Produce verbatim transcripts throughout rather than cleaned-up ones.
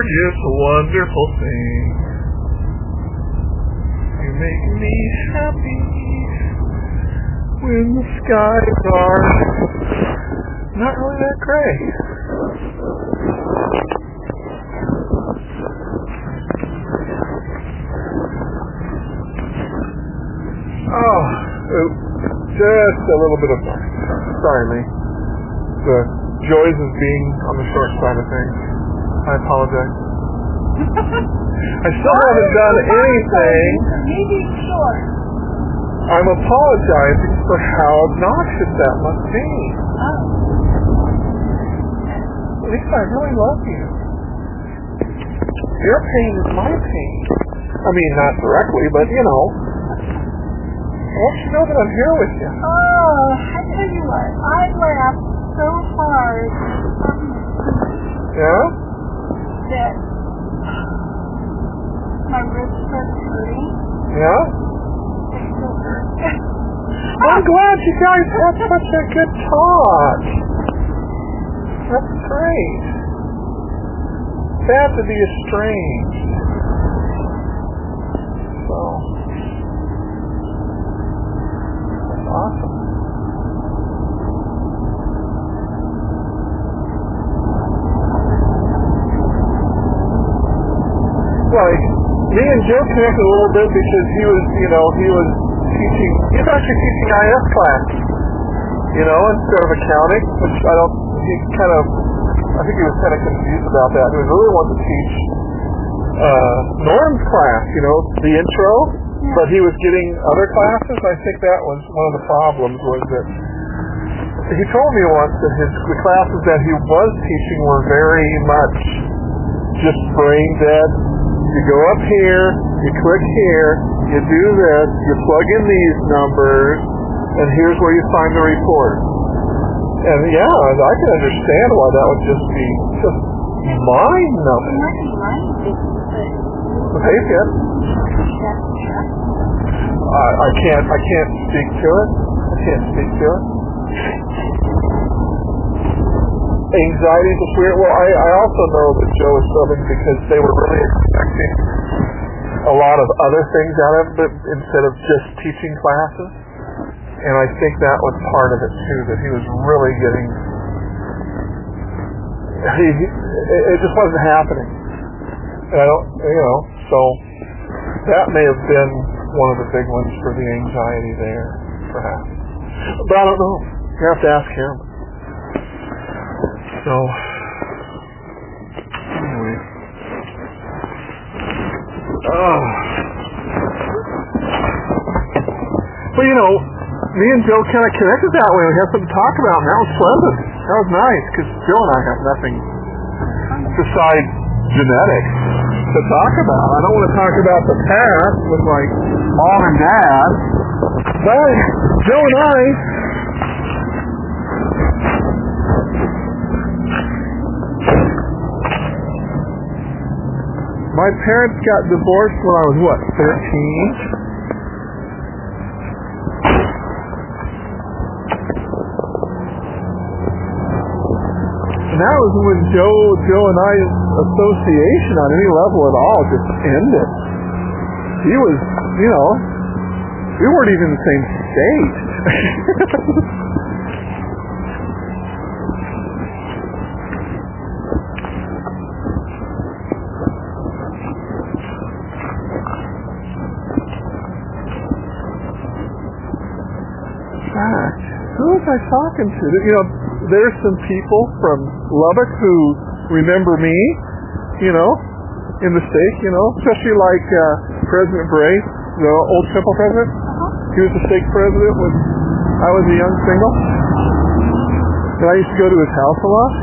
gorgeous, wonderful thing. You make me happy when the skies are not really that gray. Oh, just a little bit of noise. Sorry, Lee. The joys of being on the short side of things. I apologize. I still haven't done anything. Maybe short. I'm apologizing for how obnoxious that must be. Oh. Lisa, I really love you. Your pain is my pain. I mean, not directly, but you know. I want you to know that I'm here with you. Oh, I tell you what, I laughed so hard. Yeah? That my wrist started hurting. Yeah? It still hurts. I'm glad you guys had such a good talk. That's great. Sad to be estranged. So, that's awesome. Like, me and Joe connected a little bit because he was, you know, he was teaching, he was actually teaching I S class, you know, instead of accounting, which I don't, he kind of, I think he was kind of confused about that. He was really wanting to teach uh, Norm's class, you know, the intro, yeah. But he was getting other classes. I think that was one of the problems was that he told me once that his the classes that he was teaching were very much just brain dead. You go up here, you click here, you do this, you plug in these numbers, and here's where you find the report. And yeah, I can understand why that would just be just mind-numbing. Hey, Pip. I, I can't. I can't speak to it. I can't speak to it. Anxiety is weird. Well, I, I also know that Joe is subbing because they were really expecting a lot of other things out of it instead of just teaching classes. And I think that was part of it too, that he was really getting, he, he, it just wasn't happening. And I don't, you know, so that may have been one of the big ones for the anxiety there, perhaps. But I don't know. You have to ask him. So, anyway. Oh. Well, you know, me and Joe kind of connected that way. We had something to talk about, and that was pleasant. That was nice, because Joe and I have nothing besides genetics to talk about. I don't want to talk about the past with, like, mom and dad. But Joe and I... My parents got divorced when I was, what, thirteen? And that was when Joe, Joe and I's association on any level at all just ended. He was, you know, we weren't even in the same state. Who was I talking to? You know, there's some people from Lubbock who remember me, you know, in the stake, you know, especially like uh, President Bray, the old Temple president. Uh-huh. He was the stake president when I was a young single. And I used to go to his house a lot.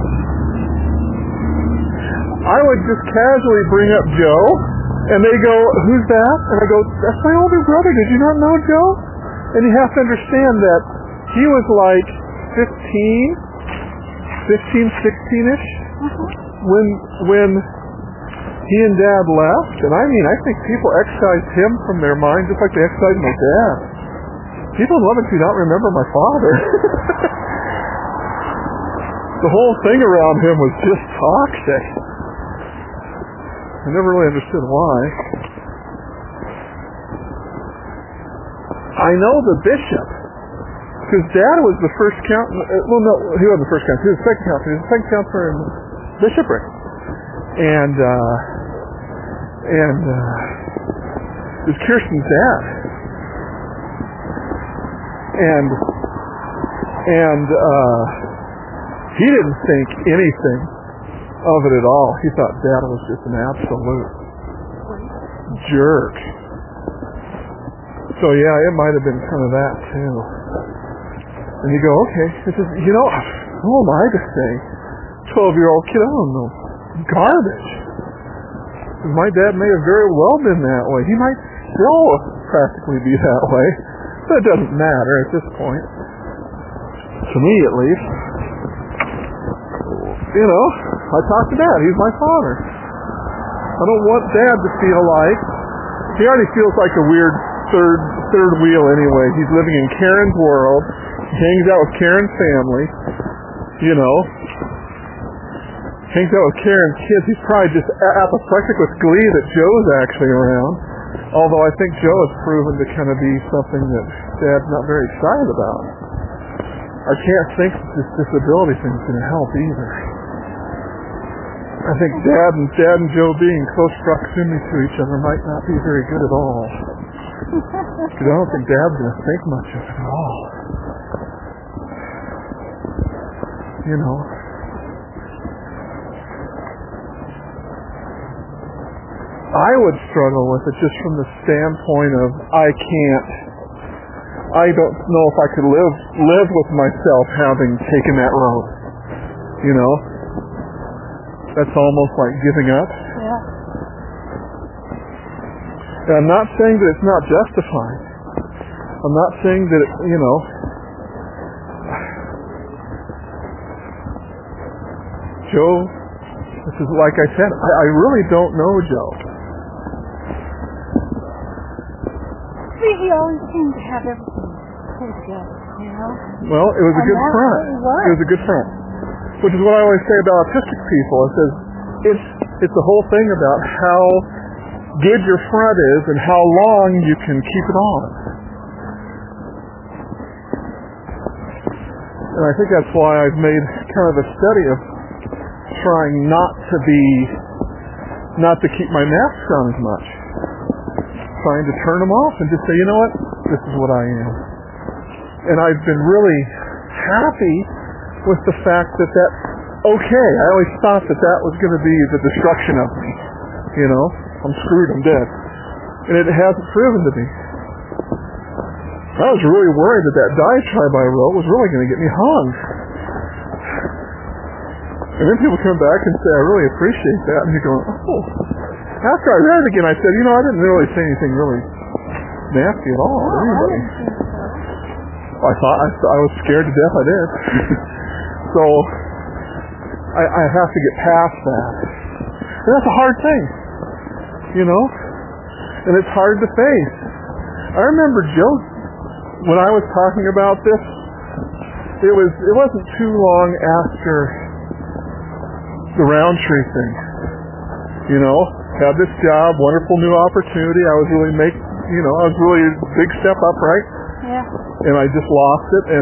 I would just casually bring up Joe, and they go, "Who's that?" And I go, "That's my older brother. Did you not know Joe?" And you have to understand that he was like fifteen, fifteen, sixteen-ish uh-huh. when when he and Dad left. And I mean, I think people excised him from their mind just like they excised my dad. People in Lubbock do not remember my father. The whole thing around him was just toxic. I never really understood why. I know the bishop, because Dad was the first count. Well, no, he wasn't the first counselor. He was the second counselor. He was the second counselor in bishopric, and uh, and uh, it was Kirsten's dad, and and uh, he didn't think anything of it at all. He thought Dad was just an absolute jerk. So yeah, it might have been kind of that too. And you go, okay, this is, you know, who am I to say? twelve-year-old kid, I don't know, garbage. My dad may have very well been that way. He might still practically be that way. But it doesn't matter at this point. To me, at least. You know, I talk to Dad. He's my father. I don't want Dad to feel like, he already feels like a weird third third wheel anyway. He's living in Karen's world. He hangs out with Karen's family. You know. Hangs out with Karen's kids. He's probably just apoplectic with glee that Joe's actually around. Although I think Joe has proven to kind of be something that Dad's not very excited about. I can't think that this disability thing's going to help either. I think Dad and Dad and Joe being in close proximity to each other might not be very good at all. Because I don't think Dad's going to think much of it at all. You know. I would struggle with it just from the standpoint of I can't, I don't know if I could live live with myself having taken that road. You know? That's almost like giving up. Yeah. And I'm not saying that it's not justified. I'm not saying that, it, you know, Joe, this is like I said, I, I really don't know Joe. He always seemed to have everything put together, you know? Well, it was a and good front. It was. It was a good front. Which is what I always say about autistic people. It says, it's, it's the whole thing about how good your front is and how long you can keep it on. And I think that's why I've made kind of a study of trying not to be, not to keep my masks on as much. Trying to turn them off and just say, you know what, this is what I am. And I've been really happy with the fact that that's okay. I always thought that that was going to be the destruction of me. You know, I'm screwed, I'm dead. And it hasn't proven to be. I was really worried that that diatribe I wrote was really going to get me hung. And then people come back and say, I really appreciate that. And you go, oh. After I read it again, I said, you know, I didn't really say anything really nasty at all to anybody. I thought, I, I was scared to death I did. So, I, I have to get past that. And that's a hard thing, you know? And it's hard to face. I remember Joe, when I was talking about this, it was, it wasn't too long after the Roundtree thing, you know? Had this job, wonderful new opportunity. I was really make, you know, I was really a big step up, right? Yeah. And I just lost it, and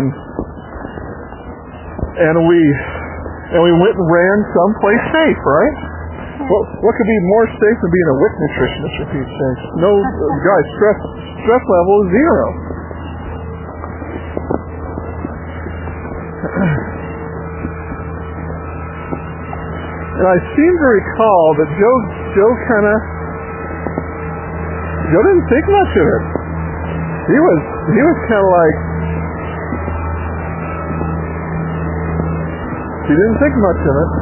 and we and we went and ran someplace safe, right? Yeah. Well, what could be more safe than being a W I C nutritionist, for Pete's sake? No, uh, guys, stress stress level is zero. And I seem to recall that Joe, Joe kind of, Joe didn't think much of it. He was, he was kind of like, he didn't think much of it.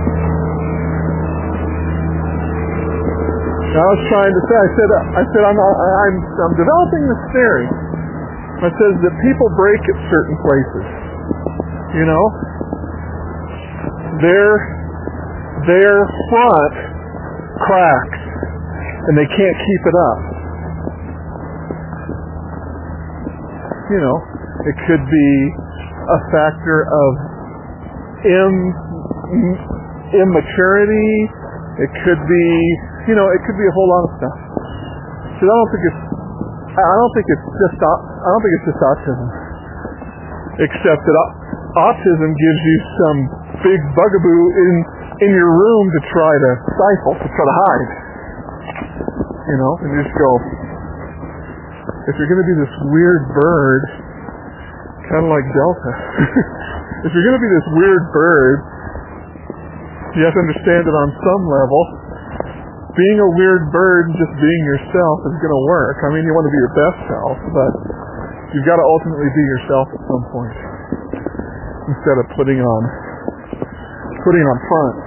I was trying to say, I said, I said, I'm, I'm, I'm developing this theory. I says that people break at certain places. You know, they're. Their front cracks and they can't keep it up. You know, it could be a factor of im- immaturity, It could be, you know, it could be a whole lot of stuff. So I don't think it's, I don't think it's just, I don't think it's just autism. Except that autism gives you some big bugaboo in in your room to try to stifle, to try to hide. You know, and you just go, if you're going to be this weird bird, kind of like Delta, if you're going to be this weird bird, you have to understand that on some level, being a weird bird and just being yourself is going to work. I mean, you want to be your best self, but you've got to ultimately be yourself at some point, instead of putting on putting on front.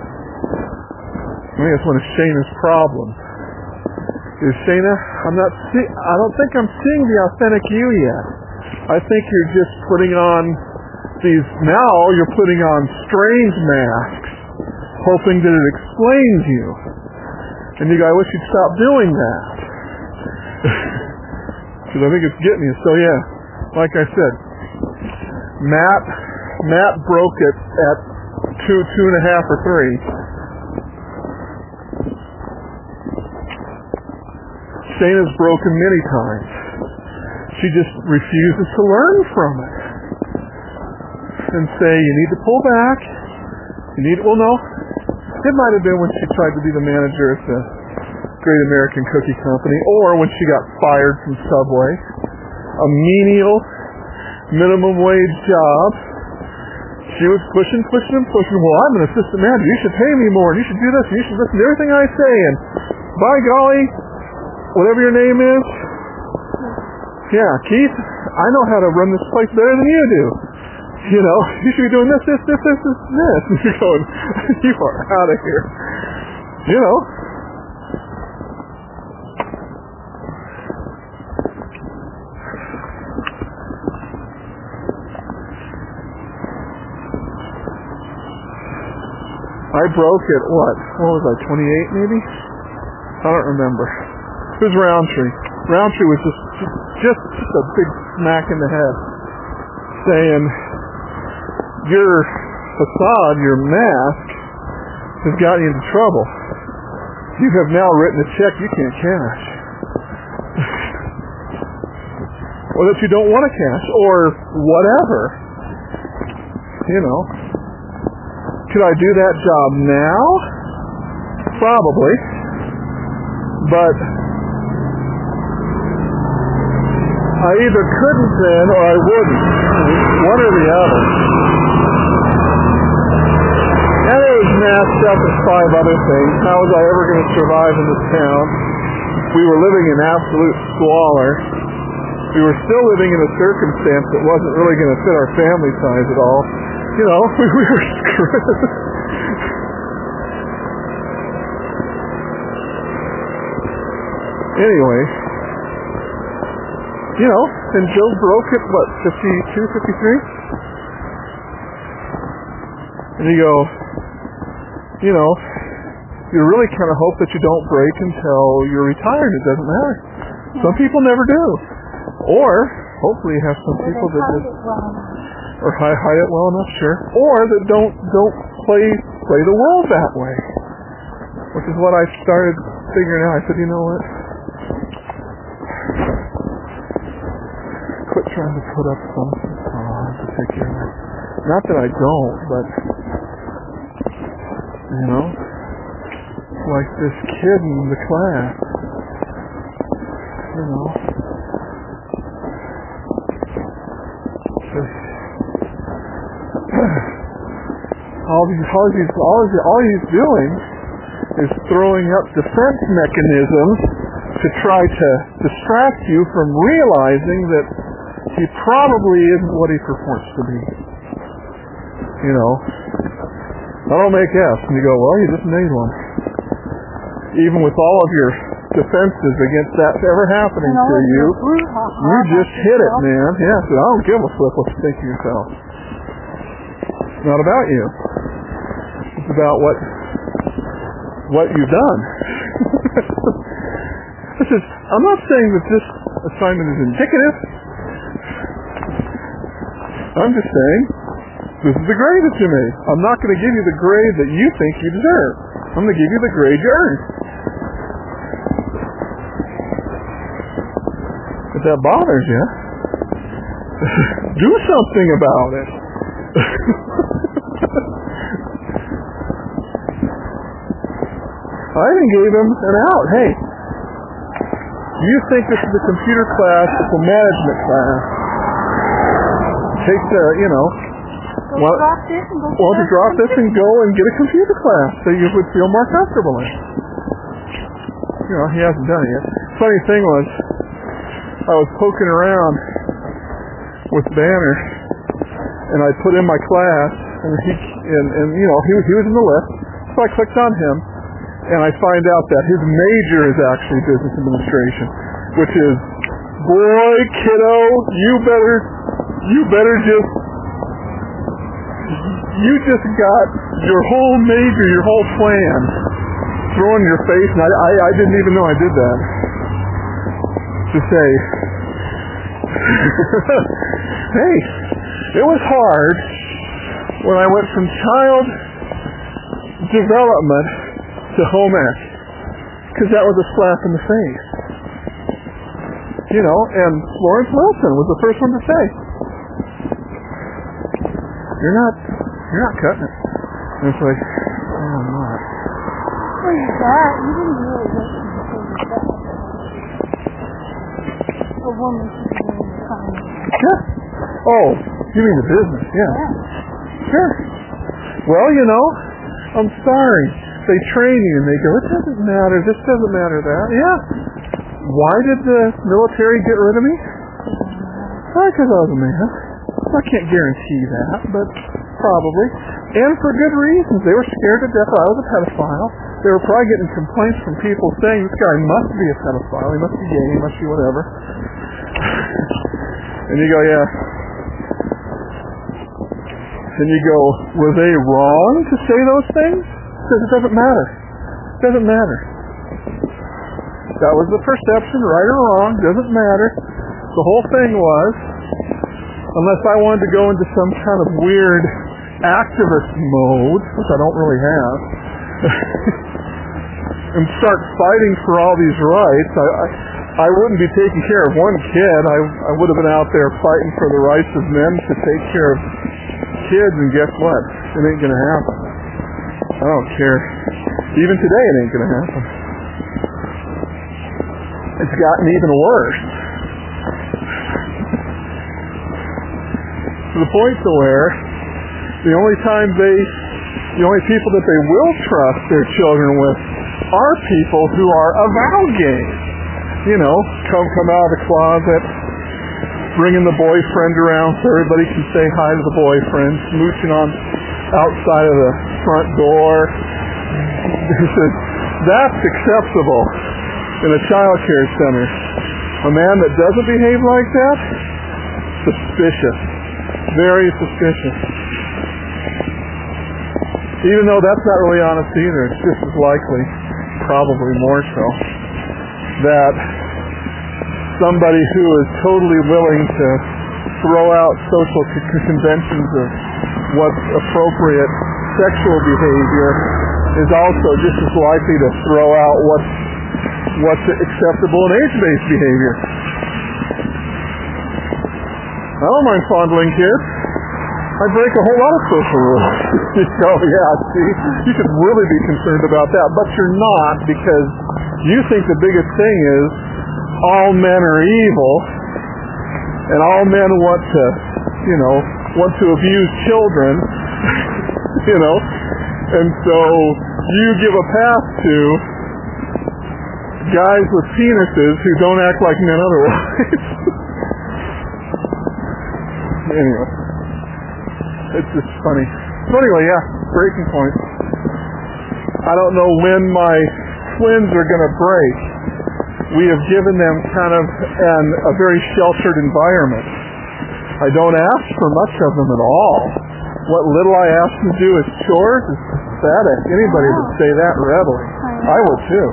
I think that's one of Shayna's problems. Is Shayna, I'm not see, I don't think I'm seeing the authentic you yet. I think you're just putting on these, now you're putting on strange masks, hoping that it explains you. And you go, I wish you'd stop doing that. Because I think it's getting you. So yeah, like I said, Matt, Matt broke it at two, two and a half or three. Shayna's broken many times. She just refuses to learn from it. And say, you need to pull back. You need, well no, it might have been when she tried to be the manager at the Great American Cookie Company, or when she got fired from Subway. A menial, minimum wage job. She was pushing, pushing, and pushing. Well, I'm an assistant manager. You should pay me more. And you should do this. And you should listen to everything I say. And by golly, whatever your name is, yeah, Keith, I know how to run this place better than you do. You know, you should be doing this, this, this, this, this, this. And you're going, you are out of here. You know. I broke at what? What was I, twenty-eight maybe? I don't remember. It was Roundtree. Roundtree was just, just, just a big smack in the head, saying, your facade, your mask, has gotten you into trouble. You have now written a check you can't cash. Or that you don't want to cash, or whatever. You know. Could I do that job now? Probably. But I either couldn't then or I wouldn't. One or the other. And it was masked up as five other things. How was I ever going to survive in this town? We were living in absolute squalor. We were still living in a circumstance that wasn't really going to fit our family size at all. You know, we, we were screwed. Anyway, you know, and Joe broke it, what, fifty-two, fifty-three? And you go, you know, you really kind of hope that you don't break until you're retired. It doesn't matter. Yeah. Some people never do. Or, hopefully you have some or people that just... Well or hide, hide it well enough, sure. Or that don't don't play play the world that way. Which is what I started figuring out. I said, you know what? Quit trying to put up some facade to take care of it. Not that I don't, but you know, like this kid in the class. You know. Just all these, all these, all he's, all he's doing is throwing up defense mechanisms to try to distract you from realizing that he probably isn't what he purports to be. You know, I don't make F's, and you go, well, you just made one. Even with all of your defenses against that ever happening you know, to you, you just hit it, man. Yeah, so I don't give a flip what you think of yourself. It's not about you. It's about what what you've done. This is, I'm not saying that this assignment is indicative. I'm just saying this is the grade that you made. I'm not going to give you the grade that you think you deserve. I'm going to give you the grade you earned. If that bothers you, do something about it. I even gave him an out. Hey, you think this is a computer class, it's a management class. Take the, you know, Go well, drop this and go why don't you drop this and go and get a computer class so you would feel more comfortable in. You know, he hasn't done it yet. Funny thing was, I was poking around with Banner, and I put in my class, and he, and, and you know, he, he was in the list, so I clicked on him, and I find out that his major is actually business administration, which is, boy, kiddo, you better, you better just, you just got your whole major, your whole plan thrown in your face, and I, I, I didn't even know I did that. To say, hey, it was hard when I went from child development to home ec, because that was a slap in the face. You know, and Lawrence Wilson was the first one to say, you're not, you're not cutting it. And it's like, no, I'm not. Well, you got, you didn't really listen to yourself. A woman should be in the economy. Yeah. Oh, you mean the business, yeah. Yeah. Sure. Well, you know, I'm sorry. They train you and they go, it doesn't matter, this doesn't matter, that. Yeah. Why did the military get rid of me? Why? Because I was a man. I can't guarantee that, but probably. And for good reasons. They were scared to death I was a pedophile. They were probably getting complaints from people saying, this guy must be a pedophile, he must be gay, he must be whatever. And you go, yeah. And you go, were they wrong to say those things? Because it doesn't matter. It doesn't matter. That was the perception, right or wrong, doesn't matter. The whole thing was, unless I wanted to go into some kind of weird activist mode, which I don't really have, and start fighting for all these rights, I, I, I wouldn't be taking care of one kid. I, I would have been out there fighting for the rights of men to take care of kids, and guess what? It ain't going to happen. I don't care. Even today it ain't going to happen. It's gotten even worse. To the point to where the only time they, the only people that they will trust their children with are people who are avowed gay. You know, come come out of the closet, bringing the boyfriend around so everybody can say hi to the boyfriend, smooching on outside of the front door. He said, that's acceptable in a child care center. A man that doesn't behave like that, suspicious. Very suspicious. Even though that's not really honest either, it's just as likely, probably more so, that somebody who is totally willing to throw out social c- conventions of what's appropriate sexual behavior is also just as likely to throw out what's, what's acceptable in age-based behavior. I don't mind fondling kids. I break a whole lot of social rules. So yeah, see, you should really be concerned about that, but you're not, because you think the biggest thing is all men are evil, and all men want to, you know, want to abuse children, you know, and so you give a pass to guys with penises who don't act like men otherwise. Anyway, it's just funny. So anyway, yeah, breaking point. I don't know when my twins are going to break. We have given them kind of an, a very sheltered environment. I don't ask for much of them at all. What little I ask them to do is chores is pathetic. Anybody would say that readily. I would too.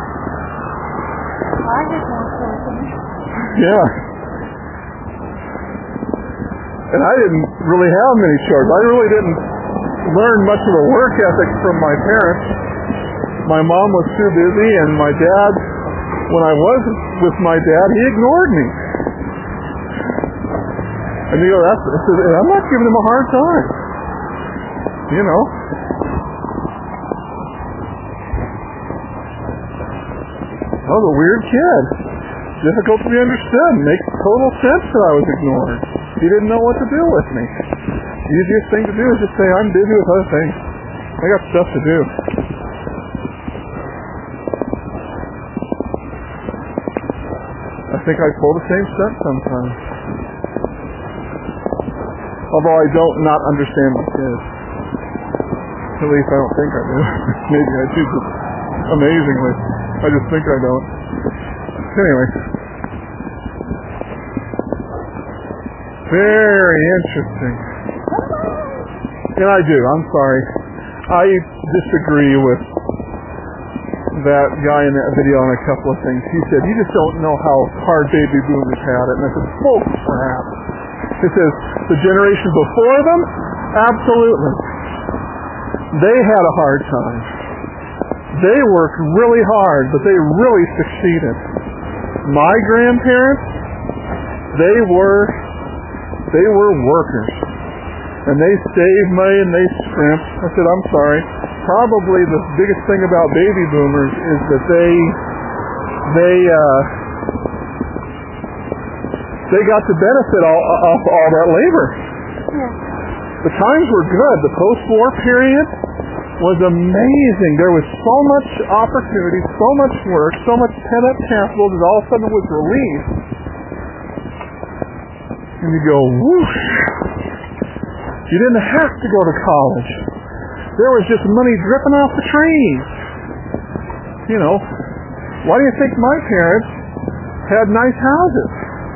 I just want something. Yeah. And I didn't really have many chores. I really didn't learn much of a work ethic from my parents. my mom was too busy, and my dad, when I was with my dad, he ignored me. And you go, that's, I'm not giving him a hard time. You know. I was a weird kid. Difficult to be understood. Makes total sense that I was ignored. He didn't know what to do with me. The easiest thing to do is just say, I'm busy with other things. I got stuff to do. I think I pull the same stunt sometimes. Although I don't not understand my kids. At least I don't think I do. Maybe I do, just amazingly. I just think I don't. Anyway. Very interesting. And I do, I'm sorry. I disagree with that guy in that video on a couple of things. He said, you just don't know how hard baby boomers had it. And I said, bull crap. It says, the generation before them? Absolutely. They had a hard time. They worked really hard, but they really succeeded. My grandparents, they were, they were workers. And they saved money and they scrimped. I said, I'm sorry. Probably the biggest thing about baby boomers is that they, they, uh, they got to benefit all, off all that labor. Yeah. The times were good. The post-war period was amazing. There was so much opportunity, so much work, so much pent-up capital that all of a sudden was released. And you go, whoosh. You didn't have to go to college. There was just money dripping off the trees. You know, why do you think my parents had nice houses?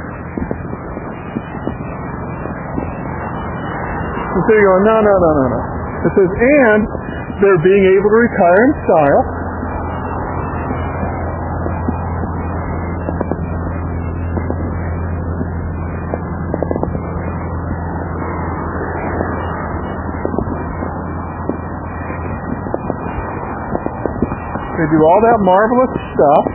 And so you go, no, no, no, no, no. It says, and they're being able to retire in style. They do all that marvelous stuff.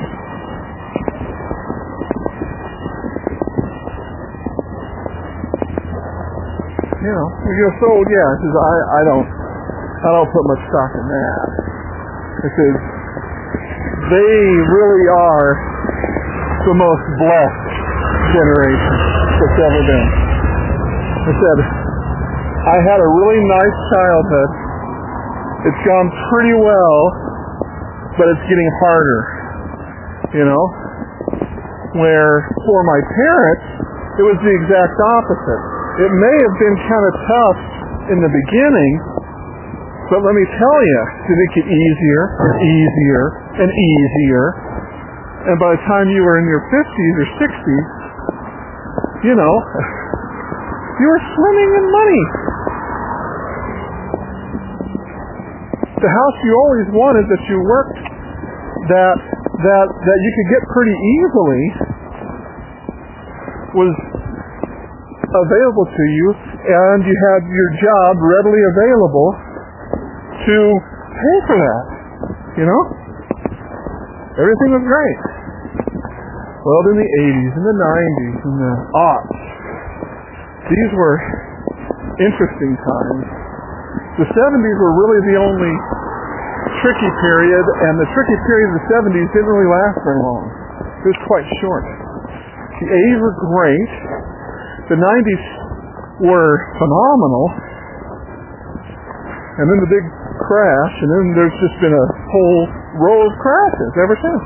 You know, you go, so yeah, it says, I, I don't, I don't put much stock in that. It says, they really are the most blessed generation that's ever been. It said, I had a really nice childhood. It's gone pretty well, but it's getting harder, you know, where for my parents, it was the exact opposite. It may have been kind of tough in the beginning, but let me tell you, did it get easier and easier and easier, and by the time you were in your fifties or sixties, you know, you were swimming in money. The house you always wanted that you worked that that that you could get pretty easily was available to you, and you had your job readily available to pay for that. You know? Everything was great. Well, in the eighties and the nineties and the aughts, these were interesting times. The seventies were really the only tricky period, and the tricky period of the seventies didn't really last very long. It was quite short. The eighties were great. The nineties were phenomenal. And then the big crash, and then there's just been a whole row of crashes ever since.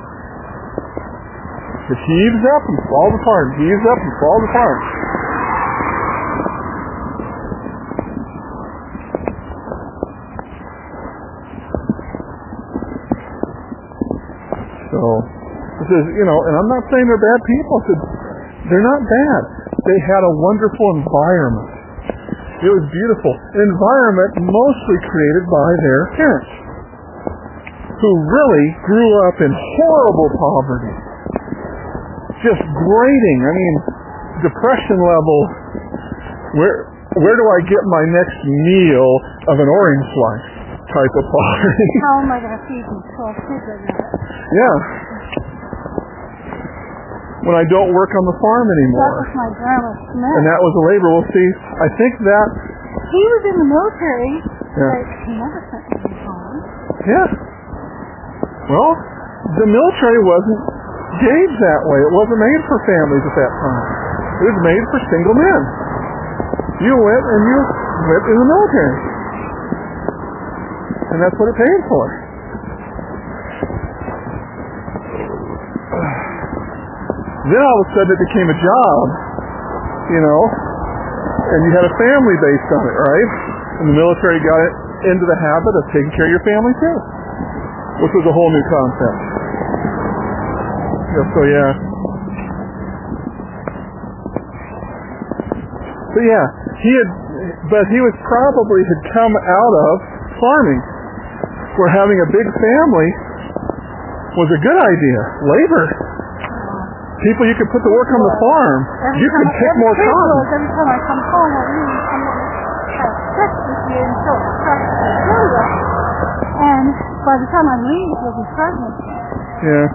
It heaves up and falls apart, heaves up and falls apart. So, it says, you know, and I'm not saying they're bad people. I said, they're not bad. They had a wonderful environment. It was beautiful. An environment mostly created by their parents, who really grew up in horrible poverty. Just grating. I mean, depression level. Where where do I get my next meal of an orange slice? type of poverty. How am I going to feed these twelve kids right now? Yeah. When I don't work on the farm anymore. That was my grandma Smith. And that was a labor. Well, see, I think that... He was in the military, Yeah. but he never sent me home. Yeah. Well, the military wasn't gauged that way. It wasn't made for families at that time. It was made for single men. You went and you went in the military. And that's what it paid for. Then all of a sudden it became a job, you know, and you had a family based on it, right? And the military got it into the habit of taking care of your family too, which was a whole new concept. Yeah, so yeah. But yeah, he had, but he was probably had come out of farming, where having a big family was a good idea. Labor. People you could put to work on the farm. Every You could time, pick every more kid cotton. was, every time I come home, I really someone has sex with you until it starts to kill you. And by the time I leave, you'll be pregnant. Yeah.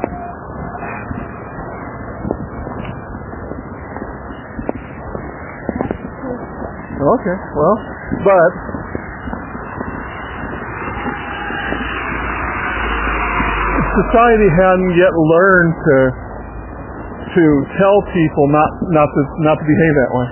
Okay, well, but society hadn't yet learned to to tell people not not to not to behave that way.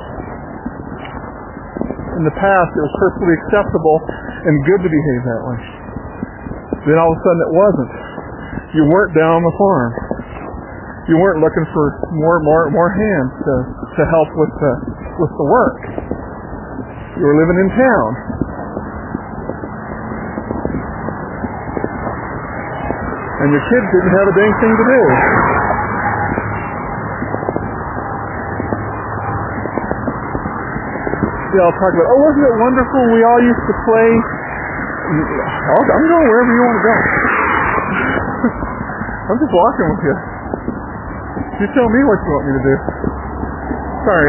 In the past, it was perfectly acceptable and good to behave that way. Then all of a sudden, it wasn't. You weren't down on the farm. You weren't looking for more more more hands to to help with the with the work. You were living in town. And your kids didn't have a dang thing to do. Yeah, I'll talk about, oh, wasn't it wonderful we all used to play? I'll, I'm going wherever you want to go. I'm just walking with you. You tell me what you want me to do. Sorry.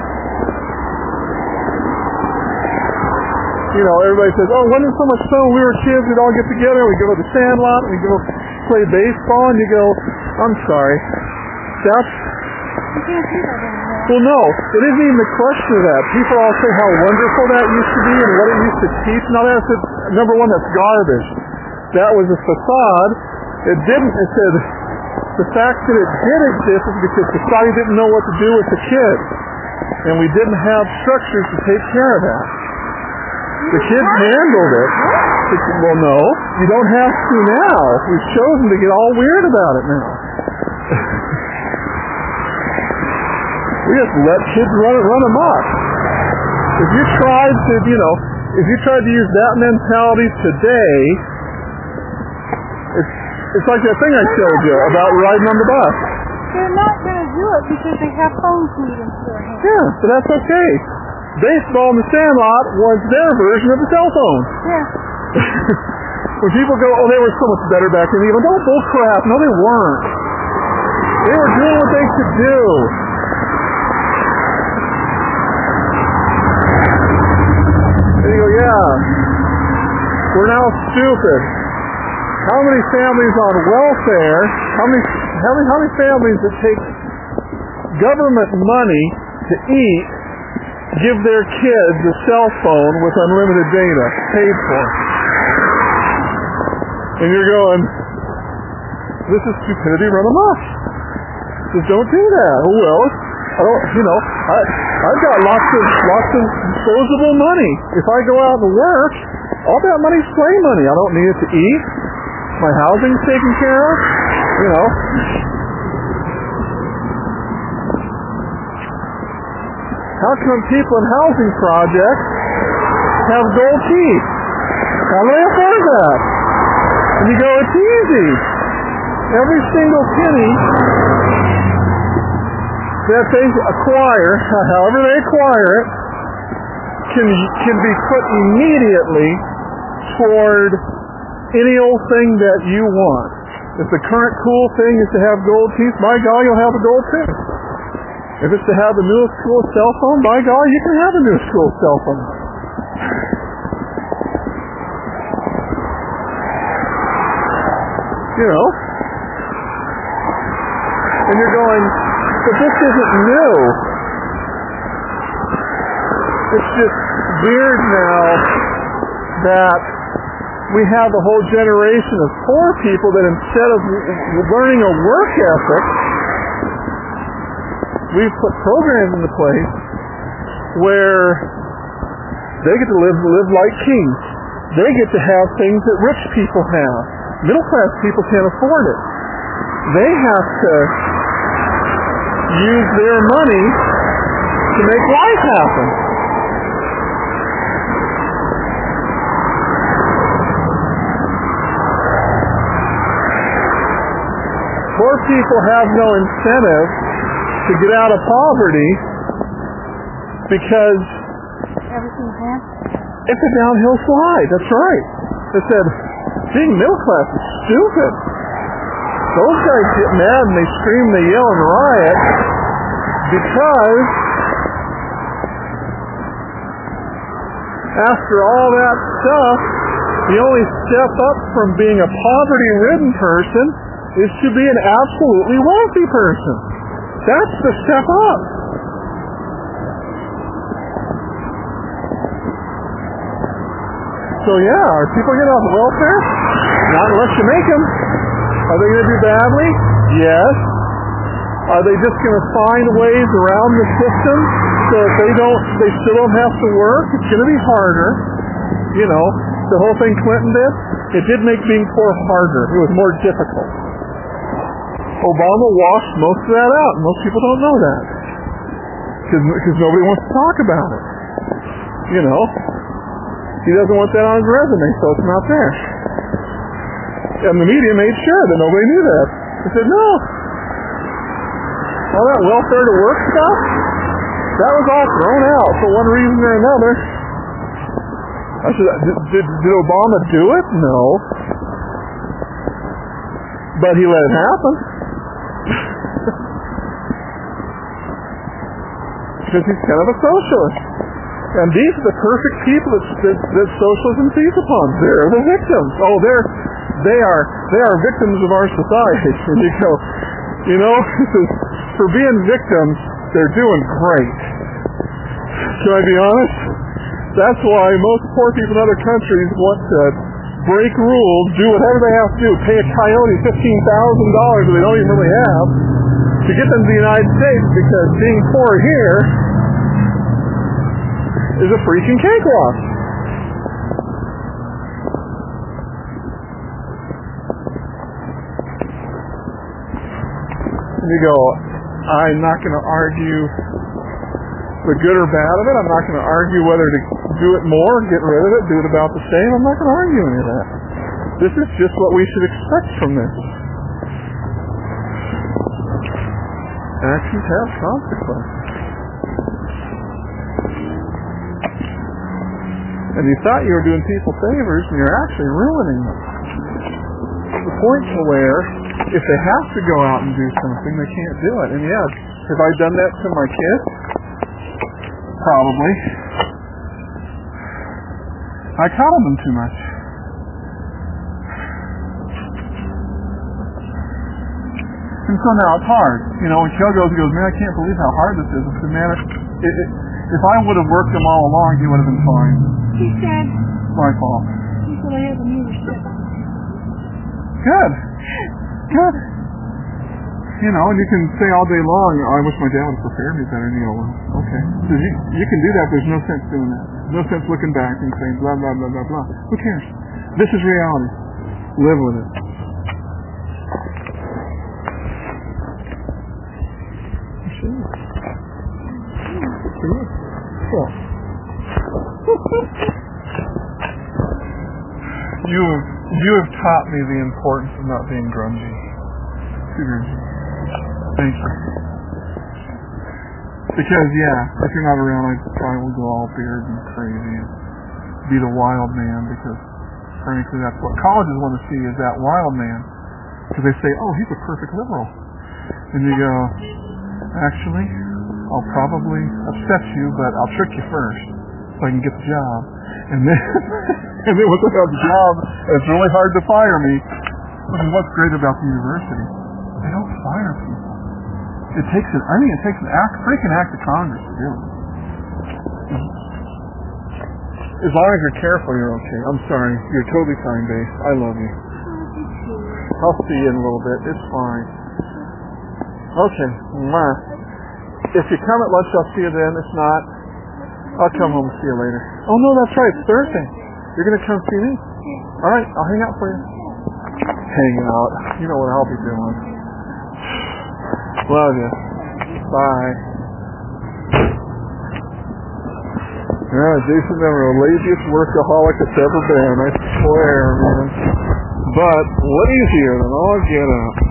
You know, everybody says, oh, wasn't it so much fun when we were kids? We'd all get together, we'd go to the sandlot, we'd go play baseball, and you go, I'm sorry. That's... You can't do that anymore. Well, no, it isn't even the question of that. People all say how wonderful that used to be and what it used to teach. Now, that's, number one, that's garbage. That was a facade. It didn't, it said, the fact that it did exist is because society didn't know what to do with the kids. And we didn't have structures to take care of that. The kids handled it. Well, no, you don't have to now. We've chosen to get all weird about it now. We just let kids run run amok. If you tried to, you know, if you tried to use that mentality today, it's it's like that thing I showed you about riding on the bus. They're not going to do it because they have phones glued into their hands. Yeah, so that's okay. Baseball in the sandlot was their version of the cell phone. Yeah. When people go, oh, they were so much better back then, you go, don't bull crap. No, they weren't. They were doing what they could do. And you go, yeah, we're now stupid. How many families on welfare, how many, how many, how many families that take government money to eat give their kids a cell phone with unlimited data, paid for? And you're going, this is stupidity run amok. Just don't do that. Oh, well, I don't, you know, I, I've got lots of, lots of disposable money. If I go out and work, all that money's play money. I don't need it to eat. My housing's taken care of, you know. How come people in housing projects have gold teeth? How do they afford that? And you go, it's easy. Every single penny that they acquire, however they acquire it, can can be put immediately toward any old thing that you want. If the current cool thing is to have gold teeth, by golly, you'll have a gold tooth. If it's to have the newest cool cell phone, by golly, you can have the newest cool cell phone. You know? And you're going, but this isn't new. It's just weird now that we have a whole generation of poor people that instead of learning a work ethic, we've put programs into place where they get to live live like kings. They get to have things that rich people have. Middle class people can't afford it. They have to use their money to make life happen. Poor people have no incentive to get out of poverty because everything's there. It's a downhill slide. That's right. They said, being middle class is stupid. Those guys get mad and they scream, they yell and riot because after all that stuff, the only step up from being a poverty-ridden person is to be an absolutely wealthy person. That's the step up. So yeah, are people getting off welfare? Not unless you make them. Are they going to do badly? Yes. Are they just going to find ways around the system so that they don't, they still don't have to work? It's going to be harder. You know, the whole thing Clinton did, it did make being poor harder. It was more difficult. Obama washed most of that out, and most people don't know that. Because nobody wants to talk about it. You know? He doesn't want that on his resume, so it's not there. And the media made sure that nobody knew that. They said, no. All that welfare to work stuff, that was all thrown out for one reason or another. I said, did, did, did Obama do it? No. But he let it happen. Because he's kind of a socialist. And these are the perfect people that, that, that socialism feeds upon. They're the victims. Oh, they're they are they are victims of our society. And you go, you know, for being victims, they're doing great. Can I be honest? That's why most poor people in other countries want to break rules, do whatever they have to do, pay a coyote fifteen thousand dollars that they don't even really have to get them to the United States, because being poor here is a freaking cakewalk. And you go, I'm not going to argue the good or bad of it. I'm not going to argue whether to do it more, get rid of it, do it about the same. I'm not going to argue any of that. This is just what we should expect from this. Actions have consequences. And you thought you were doing people favors, and you're actually ruining them. To the point to where, if they have to go out and do something, they can't do it. And yes, have I done that to my kids? Probably. I coddle them too much. And so now it's hard. You know, when Kel goes, he goes, man, I can't believe how hard this is. I said, man, it, it, if I would have worked them all along, he would have been fine. He said, my fault. He said I have a new ship. Good. Good. You know, and you can say all day long, oh, I wish my dad would have prepared me better. And you go, well, okay. So you, you can do that, but there's no sense doing that. No sense looking back and saying blah, blah, blah, blah, blah. Who cares? This is reality. Live with it. Cool. You have, you have taught me the importance of not being grungy. Too grungy. Thank you. Because, yeah, if you're not around, I probably will go all beard and crazy and be the wild man, because, frankly, that's what colleges want to see, is that wild man. Because they say, oh, he's a perfect liberal. And you go, actually, I'll probably upset you, but I'll trick you first so I can get the job. And then, and then once I have the job, and it's really hard to fire me, I mean, what's great about the university? They don't fire people. It takes an, I mean, it takes an act, freaking act of Congress to do it. As long as you're careful, you're okay. I'm sorry. You're totally fine, babe. I love you. I'll see you in a little bit. It's fine. Okay. Mwah. If you come at lunch, I'll see you then. If not, I'll come home and see you later. Oh, no, that's right. It's Thursday. You're going to come see me? All right. I'll hang out for you. Hang out. You know what I'll be doing. Love you. Bye. Yeah, Jason never the laziest workaholic it's ever been, I swear, man. But lazier than all get up.